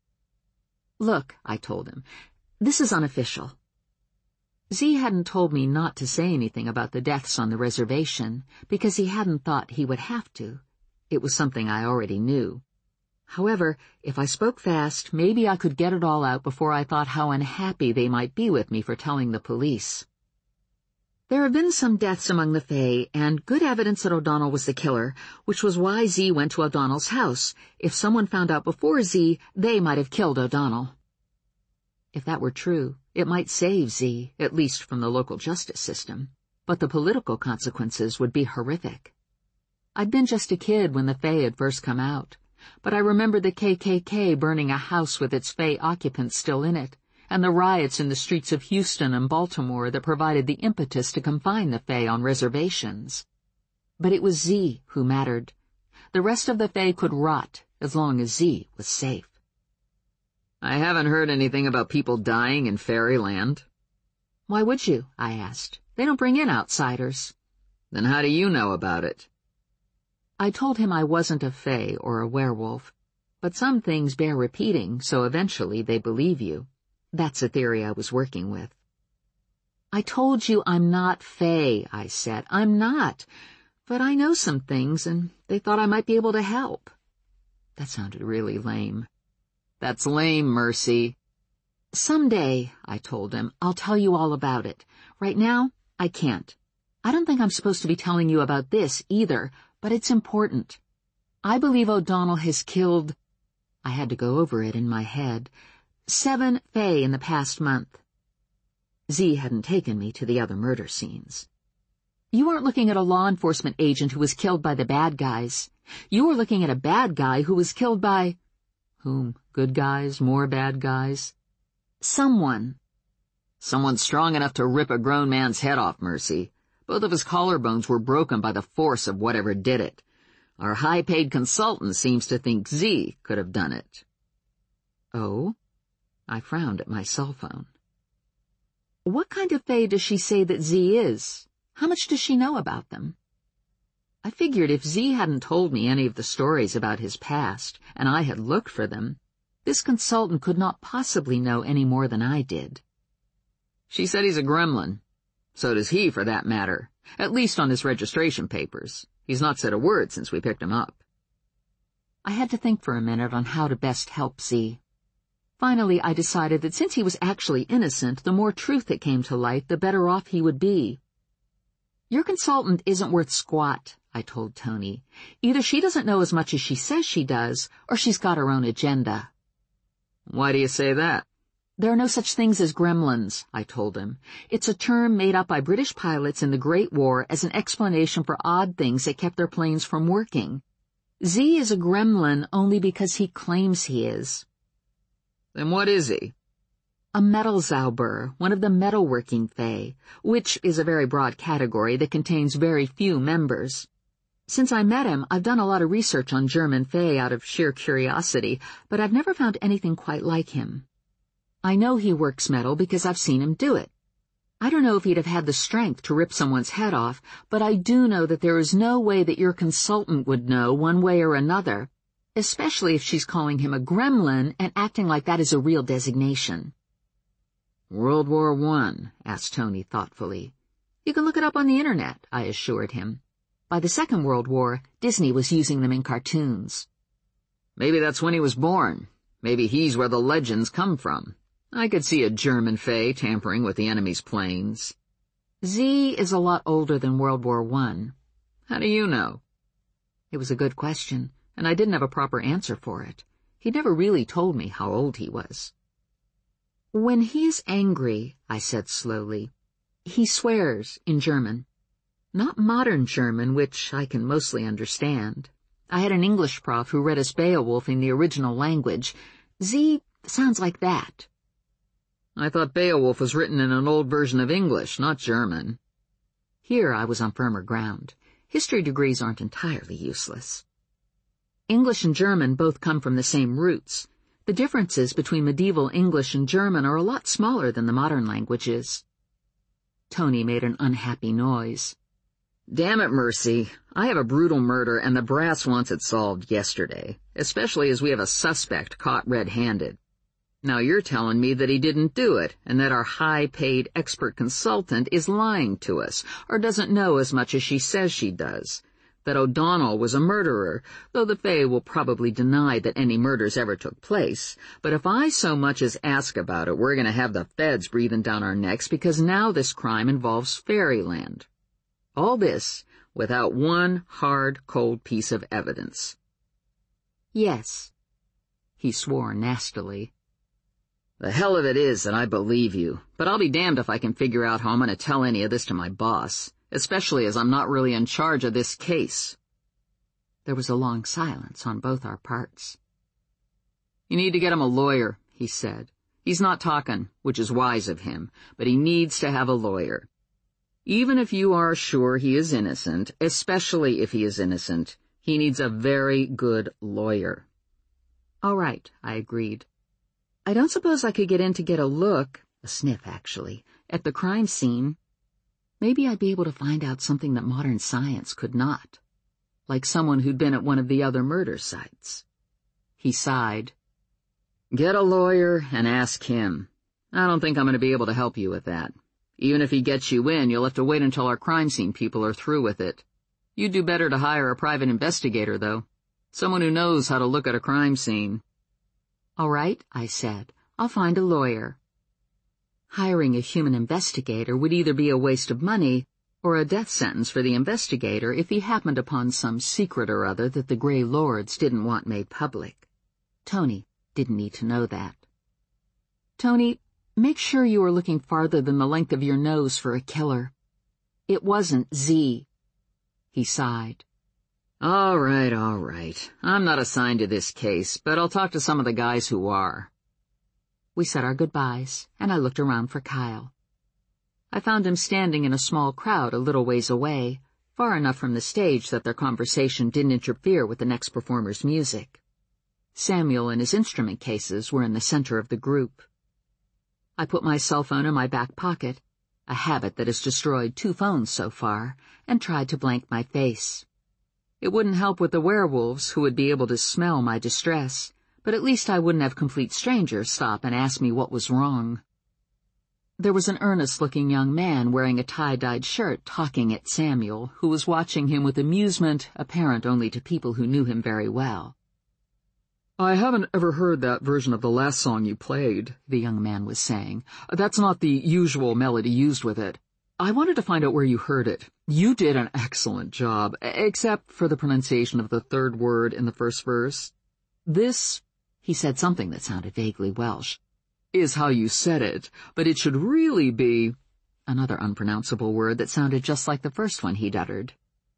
Look, I told him, this is unofficial. Z hadn't told me not to say anything about the deaths on the reservation because he hadn't thought he would have to. It was something I already knew. However, if I spoke fast, maybe I could get it all out before I thought how unhappy they might be with me for telling the police. There have been some deaths among the Fae, and good evidence that O'Donnell was the killer, which was why Z went to O'Donnell's house. If someone found out before Z, they might have killed O'Donnell. If that were true, it might save Z, at least from the local justice system, but the political consequences would be horrific. I'd been just a kid when the Fae had first come out, but I remember the K K K burning a house with its Fae occupants still in it, and the riots in the streets of Houston and Baltimore that provided the impetus to confine the Fae on reservations. But it was Z who mattered. The rest of the Fae could rot as long as Z was safe. I haven't heard anything about people dying in Fairyland. Why would you? I asked. They don't bring in outsiders. Then how do you know about it? I told him I wasn't a Fae or a werewolf, but some things bear repeating, so eventually they believe you. That's a theory I was working with. I told you I'm not Fae, I said. I'm not. but I know some things, and they thought I might be able to help." That sounded really lame. "That's lame, Mercy." "Someday," I told him, "I'll tell you all about it. Right now, I can't. I don't think I'm supposed to be telling you about this either, but it's important. I believe O'Donnell has killed—" I had to go over it in my head. "Seven Fae in the past month." Z hadn't taken me to the other murder scenes. "You aren't looking at a law enforcement agent who was killed by the bad guys. You were looking at a bad guy who was killed by—" "Whom? Good guys? More bad guys?" "Someone." "Someone strong enough to rip a grown man's head off, Mercy. Both of his collarbones were broken by the force of whatever did it. Our high-paid consultant seems to think Z could have done it." "Oh?" I frowned at my cell phone. "What kind of Fae does she say that Z is? How much does she know about them?" I figured if Z hadn't told me any of the stories about his past, and I had looked for them, this consultant could not possibly know any more than I did. "She said he's a gremlin. So does he, for that matter. At least on his registration papers. He's not said a word since we picked him up." I had to think for a minute on how to best help Z. Finally, I decided that since he was actually innocent, the more truth that came to light, the better off he would be. "Your consultant isn't worth squat," I told Tony. "Either she doesn't know as much as she says she does, or she's got her own agenda." "Why do you say that?" "There are no such things as gremlins," I told him. "It's a term made up by British pilots in the Great War as an explanation for odd things that kept their planes from working. Z is a gremlin only because he claims he is." "Then what is he?" "A Metalzauber, one of the metalworking Fae, which is a very broad category that contains very few members. Since I met him, I've done a lot of research on German Fae out of sheer curiosity, but I've never found anything quite like him. I know he works metal because I've seen him do it. I don't know if he'd have had the strength to rip someone's head off, but I do know that there is no way that your consultant would know one way or another, especially if she's calling him a gremlin and acting like that is a real designation." "World War One?" asked Tony thoughtfully. "You can look it up on the internet," I assured him. "By the Second World War, Disney was using them in cartoons." "Maybe that's when he was born. Maybe he's where the legends come from. I could see a German Fae tampering with the enemy's planes." "Z is a lot older than World War One." "How do you know?" It was a good question, and I didn't have a proper answer for it. He'd never really told me how old he was. "When he's angry," I said slowly, "he swears in German. Not modern German, which I can mostly understand. I had an English prof who read us Beowulf in the original language. Z sounds like that." "I thought Beowulf was written in an old version of English, not German." Here I was on firmer ground. History degrees aren't entirely useless. "English and German both come from the same roots. The differences between medieval English and German are a lot smaller than the modern languages." Tony made an unhappy noise. "Damn it, Mercy. I have a brutal murder and the brass wants it solved yesterday, especially as we have a suspect caught red-handed. Now you're telling me that he didn't do it and that our high-paid expert consultant is lying to us or doesn't know as much as she says she does. That O'Donnell was a murderer, though the Fae will probably deny that any murders ever took place. But if I so much as ask about it, we're going to have the feds breathing down our necks because now this crime involves fairyland. All this without one hard, cold piece of evidence." "Yes." He swore nastily. "The hell of it is that I believe you, but I'll be damned if I can figure out how I'm going to tell any of this to my boss. Especially as I'm not really in charge of this case." There was a long silence on both our parts. "You need to get him a lawyer," he said. "He's not talking, which is wise of him, but he needs to have a lawyer. Even if you are sure he is innocent, especially if he is innocent, he needs a very good lawyer." "All right," I agreed. "I don't suppose I could get in to get a look, a sniff actually, at the crime scene. Maybe I'd be able to find out something that modern science could not, like someone who'd been at one of the other murder sites." He sighed. "Get a lawyer and ask him. I don't think I'm going to be able to help you with that. Even if he gets you in, you'll have to wait until our crime scene people are through with it." You'd do better to hire a private investigator, though. Someone who knows how to look at a crime scene. All right, I said. I'll find a lawyer. Hiring a human investigator would either be a waste of money or a death sentence for the investigator if he happened upon some secret or other that the Grey Lords didn't want made public. Tony didn't need to know that. Tony, make sure you are looking farther than the length of your nose for a killer. It wasn't Z. He sighed. All right, all right. I'm not assigned to this case, but I'll talk to some of the guys who are. We said our goodbyes, and I looked around for Kyle. I found him standing in a small crowd a little ways away, far enough from the stage that their conversation didn't interfere with the next performer's music. Samuel and his instrument cases were in the center of the group. I put my cell phone in my back pocket, a habit that has destroyed two phones so far, and tried to blank my face. It wouldn't help with the werewolves, who would be able to smell my distress, but at least I wouldn't have complete strangers stop and ask me what was wrong. There was an earnest-looking young man wearing a tie-dyed shirt talking at Samuel, who was watching him with amusement apparent only to people who knew him very well. I haven't ever heard that version of the last song you played, the young man was saying. That's not the usual melody used with it. I wanted to find out where you heard it. You did an excellent job, except for the pronunciation of the third word in the first verse. This, he said something that sounded vaguely Welsh, is how you said it, but it should really be another unpronounceable word that sounded just like the first one he'd uttered.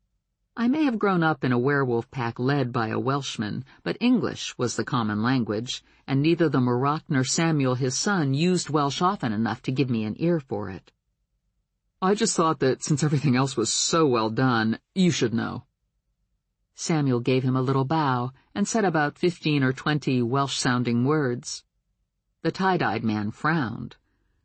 I may have grown up in a werewolf pack led by a Welshman, but English was the common language, and neither the Maroc nor Samuel his son used Welsh often enough to give me an ear for it. I just thought that since everything else was so well done, you should know. Samuel gave him a little bow and said about fifteen or twenty Welsh-sounding words. The tie-dyed man frowned.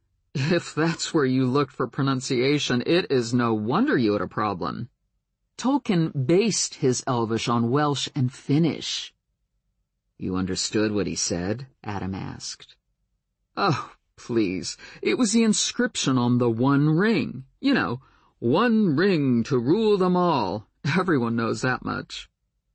If that's where you looked for pronunciation, it is no wonder you had a problem. Tolkien based his Elvish on Welsh and Finnish. You understood what he said? Adam asked. Oh, please. It was the inscription on the One Ring. You know, one ring to rule them all. Everyone knows that much.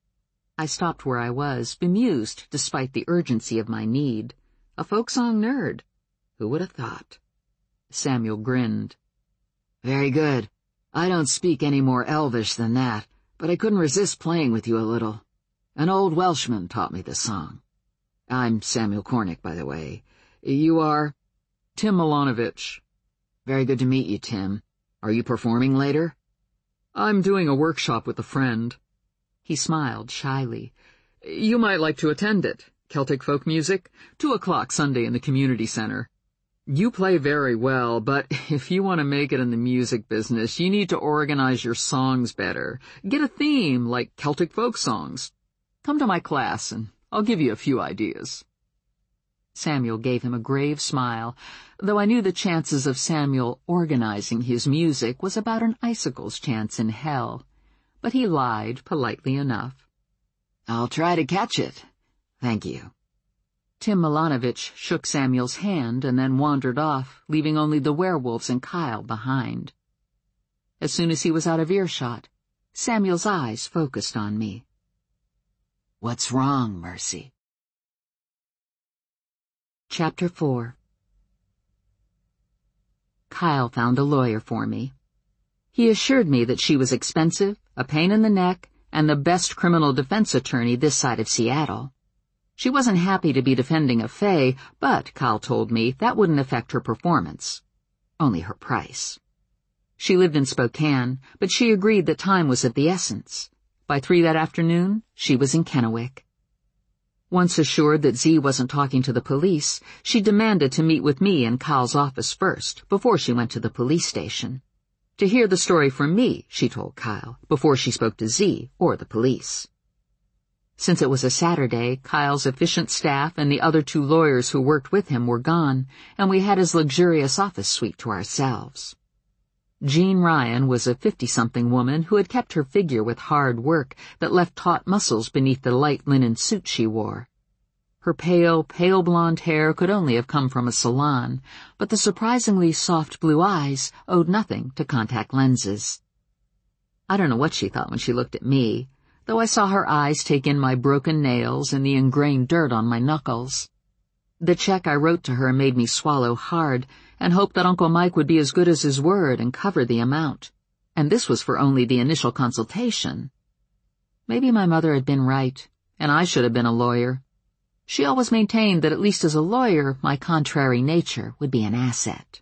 I stopped where I was, bemused despite the urgency of my need. A folk song nerd. Who would have thought? Samuel grinned. Very good. I don't speak any more Elvish than that, but I couldn't resist playing with you a little. An old Welshman taught me the song. I'm Samuel Cornick, by the way. You are? Tim Milanovich. Very good to meet you, Tim. Are you performing later? I'm doing a workshop with a friend. He smiled shyly. You might like to attend it. Celtic folk music, two o'clock Sunday in the community center. You play very well, but if you want to make it in the music business, you need to organize your songs better. Get a theme, like Celtic folk songs. Come to my class, and I'll give you a few ideas. Samuel gave him a grave smile, though I knew the chances of Samuel organizing his music was about an icicle's chance in hell. But he lied politely enough. I'll try to catch it. Thank you. Tim Milanovich shook Samuel's hand and then wandered off, leaving only the werewolves and Kyle behind. As soon as he was out of earshot, Samuel's eyes focused on me. What's wrong, Mercy? Chapter four. Kyle found a lawyer for me. He assured me that she was expensive, a pain in the neck, and the best criminal defense attorney this side of Seattle. She wasn't happy to be defending a fae, but, Kyle told me, that wouldn't affect her performance. Only her price. She lived in Spokane, but she agreed that time was of the essence. By three that afternoon, she was in Kennewick. Once assured that Z wasn't talking to the police, she demanded to meet with me in Kyle's office first, before she went to the police station. To hear the story from me, she told Kyle, before she spoke to Z or the police. Since it was a Saturday, Kyle's efficient staff and the other two lawyers who worked with him were gone, and we had his luxurious office suite to ourselves. Jean Ryan was a fifty-something woman who had kept her figure with hard work that left taut muscles beneath the light linen suit she wore. Her pale, pale blonde hair could only have come from a salon, but the surprisingly soft blue eyes owed nothing to contact lenses. I don't know what she thought when she looked at me, though I saw her eyes take in my broken nails and the ingrained dirt on my knuckles. The check I wrote to her made me swallow hard and hope that Uncle Mike would be as good as his word and cover the amount. And this was for only the initial consultation. Maybe my mother had been right, and I should have been a lawyer. She always maintained that at least as a lawyer, my contrary nature would be an asset.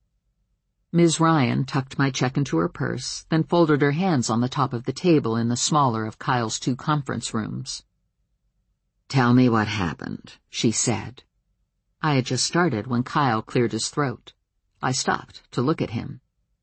Miz Ryan tucked my check into her purse, then folded her hands on the top of the table in the smaller of Kyle's two conference rooms. "Tell me what happened," she said. I had just started when Kyle cleared his throat. I stopped to look at him.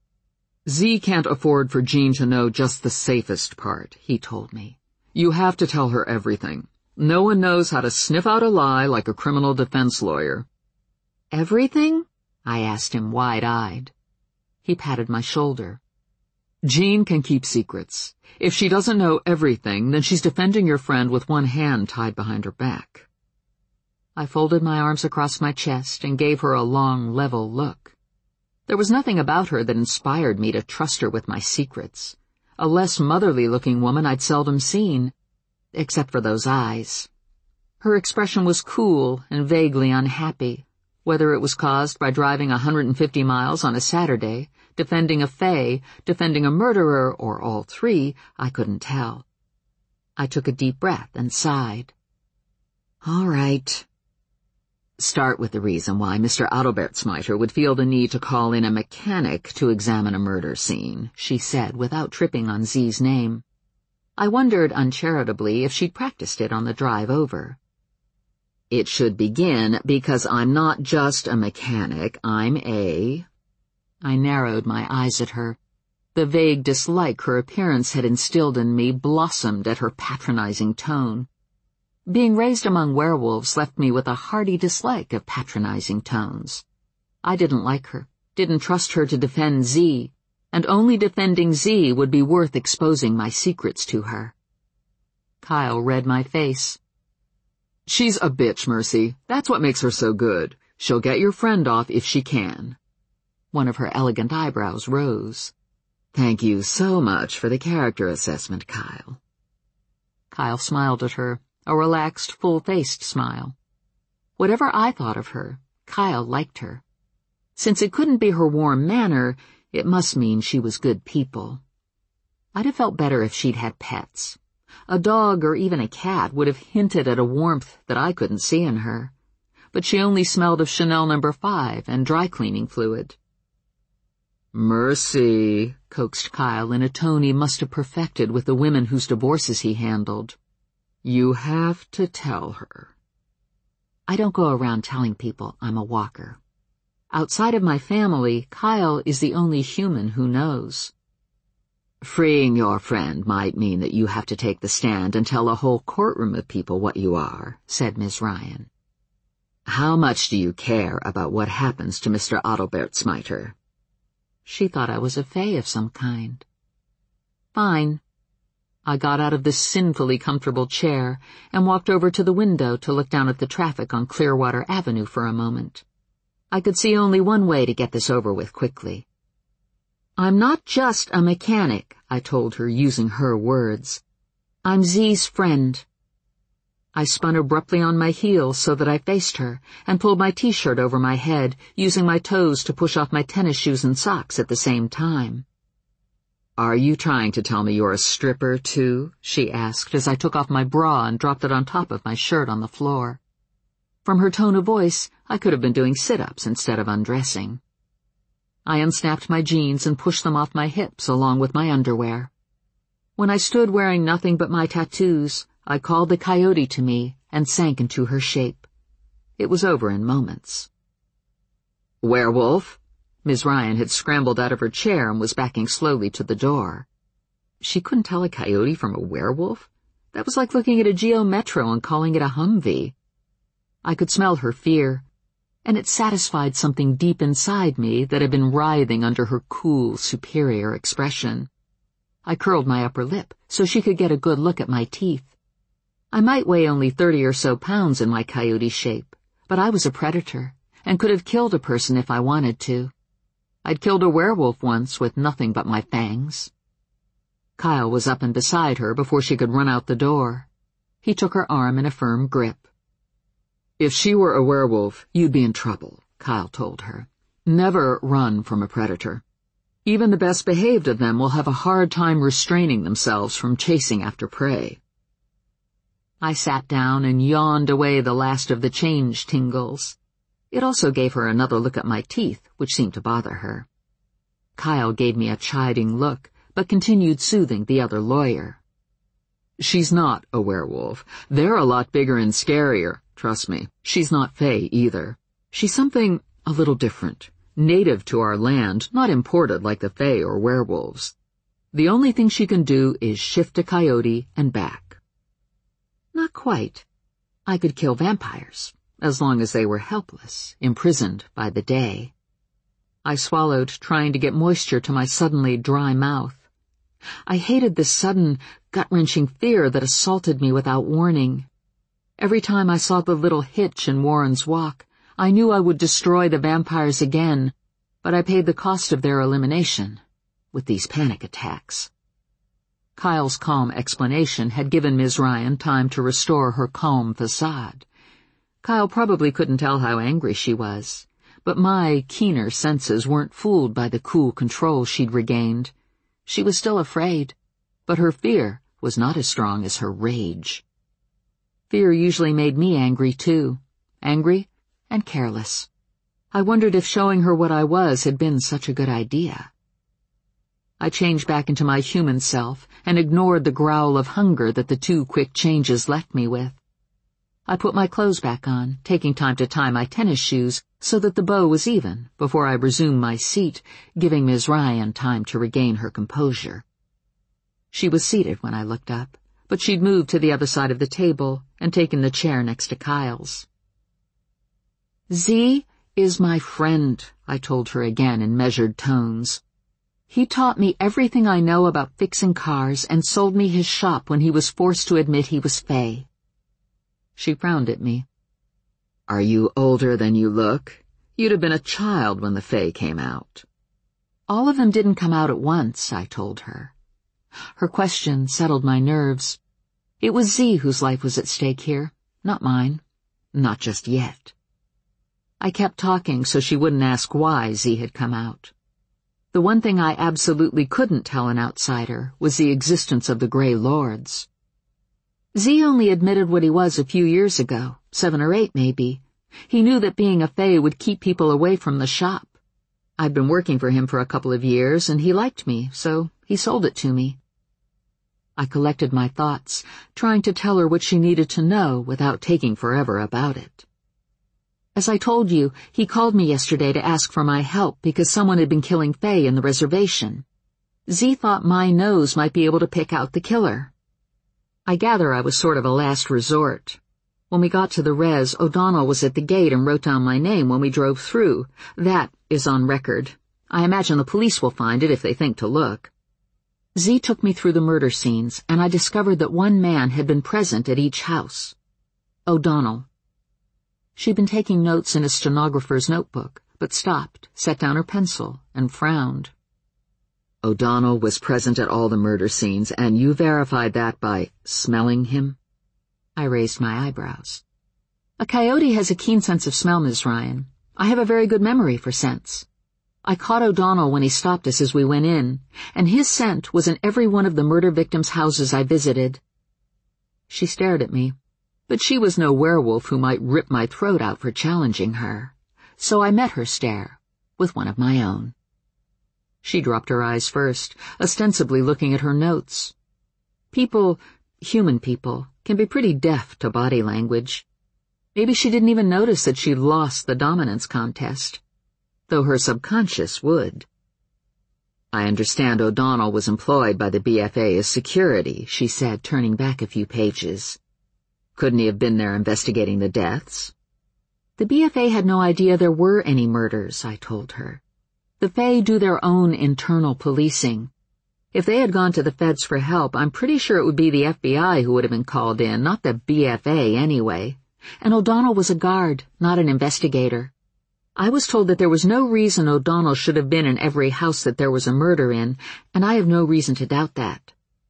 "Z can't afford for Jean to know just the safest part," he told me. "You have to tell her everything. No one knows how to sniff out a lie like a criminal defense lawyer." "Everything?" I asked him wide-eyed. He patted my shoulder. "Jean can keep secrets. If she doesn't know everything, then she's defending your friend with one hand tied behind her back." I folded my arms across my chest and gave her a long, level look. There was nothing about her that inspired me to trust her with my secrets. A less motherly-looking woman I'd seldom seen, except for those eyes. Her expression was cool and vaguely unhappy, whether it was caused by driving one hundred fifty miles on a Saturday, defending a fae, defending a murderer, or all three, I couldn't tell. I took a deep breath and sighed. "All right. Start with the reason why Mister Adalbert Smiter would feel the need to call in a mechanic to examine a murder scene," she said without tripping on Z's name. I wondered uncharitably if she'd practiced it on the drive over. "It should begin because I'm not just a mechanic, I'm a—" I narrowed my eyes at her. The vague dislike her appearance had instilled in me blossomed at her patronizing tone. Being raised among werewolves left me with a hearty dislike of patronizing tones. I didn't like her, didn't trust her to defend Z, and only defending Z would be worth exposing my secrets to her. Kyle read my face. "She's a bitch, Mercy. That's what makes her so good. She'll get your friend off if she can." One of her elegant eyebrows rose. "Thank you so much for the character assessment, Kyle." Kyle smiled at her, a relaxed, full-faced smile. Whatever I thought of her, Kyle liked her. Since it couldn't be her warm manner, it must mean she was good people. I'd have felt better if she'd had pets. A dog or even a cat would have hinted at a warmth that I couldn't see in her. But she only smelled of Chanel number five and dry-cleaning fluid. "Mercy," coaxed Kyle in a tone he must have perfected with the women whose divorces he handled. "You have to tell her." I don't go around telling people I'm a walker. Outside of my family, Kyle is the only human who knows. "Freeing your friend might mean that you have to take the stand and tell a whole courtroom of people what you are," said Miz Ryan. "How much do you care about what happens to Mister Adalbert Smiter?" She thought I was a fae of some kind. Fine. I got out of this sinfully comfortable chair and walked over to the window to look down at the traffic on Clearwater Avenue for a moment. I could see only one way to get this over with quickly. "I'm not just a mechanic," I told her using her words. "I'm Z's friend." I spun abruptly on my heels so that I faced her and pulled my t-shirt over my head, using my toes to push off my tennis shoes and socks at the same time. "Are you trying to tell me you're a stripper, too?" she asked as I took off my bra and dropped it on top of my shirt on the floor. From her tone of voice, I could have been doing sit-ups instead of undressing. I unsnapped my jeans and pushed them off my hips along with my underwear. When I stood wearing nothing but my tattoos, I called the coyote to me and sank into her shape. It was over in moments. "Werewolf?" Miz Ryan had scrambled out of her chair and was backing slowly to the door. She couldn't tell a coyote from a werewolf? That was like looking at a Geo Metro and calling it a Humvee. I could smell her fear, and it satisfied something deep inside me that had been writhing under her cool, superior expression. I curled my upper lip so she could get a good look at my teeth. I might weigh only thirty or so pounds in my coyote shape, but I was a predator and could have killed a person if I wanted to. I'd killed a werewolf once with nothing but my fangs. Kyle was up and beside her before she could run out the door. He took her arm in a firm grip. "If she were a werewolf, you'd be in trouble," Kyle told her. "Never run from a predator. Even the best behaved of them will have a hard time restraining themselves from chasing after prey." I sat down and yawned away the last of the change tingles. It also gave her another look at my teeth, which seemed to bother her. Kyle gave me a chiding look, but continued soothing the other lawyer. "She's not a werewolf. They're a lot bigger and scarier, trust me. She's not Fae either. She's something a little different, native to our land, not imported like the Fae or werewolves. The only thing she can do is shift a coyote and back." "Not quite. I could kill vampires, as long as they were helpless, imprisoned by the day." I swallowed, trying to get moisture to my suddenly dry mouth. I hated this sudden, gut-wrenching fear that assaulted me without warning. Every time I saw the little hitch in Warren's walk, I knew I would destroy the vampires again, but I paid the cost of their elimination with these panic attacks. Kyle's calm explanation had given Miz Ryan time to restore her calm facade. Kyle probably couldn't tell how angry she was, but my keener senses weren't fooled by the cool control she'd regained. She was still afraid, but her fear was not as strong as her rage. Fear usually made me angry, too. Angry and careless. I wondered if showing her what I was had been such a good idea. I changed back into my human self and ignored the growl of hunger that the two quick changes left me with. I put my clothes back on, taking time to tie my tennis shoes so that the bow was even before I resumed my seat, giving Miz Ryan time to regain her composure. She was seated when I looked up, but she'd moved to the other side of the table and taken the chair next to Kyle's. "Z is my friend," I told her again in measured tones. "He taught me everything I know about fixing cars and sold me his shop when he was forced to admit he was Fae." She frowned at me. "Are you older than you look? You'd have been a child when the Fae came out." "All of them didn't come out at once," I told her. Her question settled my nerves. It was Z whose life was at stake here, not mine. Not just yet. I kept talking so she wouldn't ask why Z had come out. The one thing I absolutely couldn't tell an outsider was the existence of the Grey Lords. Z only admitted what he was a few years ago, seven or eight maybe. He knew that being a Fae would keep people away from the shop. I'd been working for him for a couple of years, and he liked me, so he sold it to me. I collected my thoughts, trying to tell her what she needed to know without taking forever about it. "As I told you, he called me yesterday to ask for my help because someone had been killing Fae in the reservation. Z thought my nose might be able to pick out the killer. I gather I was sort of a last resort. When we got to the res, O'Donnell was at the gate and wrote down my name when we drove through. That is on record. I imagine the police will find it if they think to look. Z took me through the murder scenes, and I discovered that one man had been present at each house. O'Donnell." She'd been taking notes in a stenographer's notebook, but stopped, set down her pencil, and frowned. "O'Donnell was present at all the murder scenes, and you verified that by smelling him?" I raised my eyebrows. "A coyote has a keen sense of smell, Miz Ryan. I have a very good memory for scents. I caught O'Donnell when he stopped us as we went in, and his scent was in every one of the murder victims' houses I visited." She stared at me. But she was no werewolf who might rip my throat out for challenging her, so I met her stare with one of my own. She dropped her eyes first, ostensibly looking at her notes. People, human people, can be pretty deaf to body language. Maybe she didn't even notice that she'd lost the dominance contest, though her subconscious would. "I understand O'Donnell was employed by the B F A as security," she said, turning back a few pages. "Couldn't he have been there investigating the deaths?" "The B F A had no idea there were any murders," I told her. "The Fae do their own internal policing. If they had gone to the feds for help, I'm pretty sure it would be the F B I who would have been called in, not the B F A anyway. And O'Donnell was a guard, not an investigator. I was told that there was no reason O'Donnell should have been in every house that there was a murder in, and I have no reason to doubt that.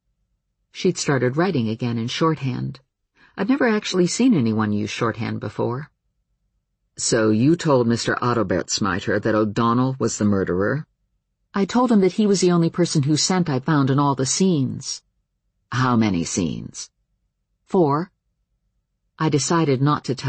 She'd started writing again in shorthand. I'd never actually seen anyone use shorthand before. So you told Mister Adalbert Smiter that O'Donnell was the murderer? I told him that he was the only person whose scent I found in all the scenes. How many scenes? Four. I decided not to tell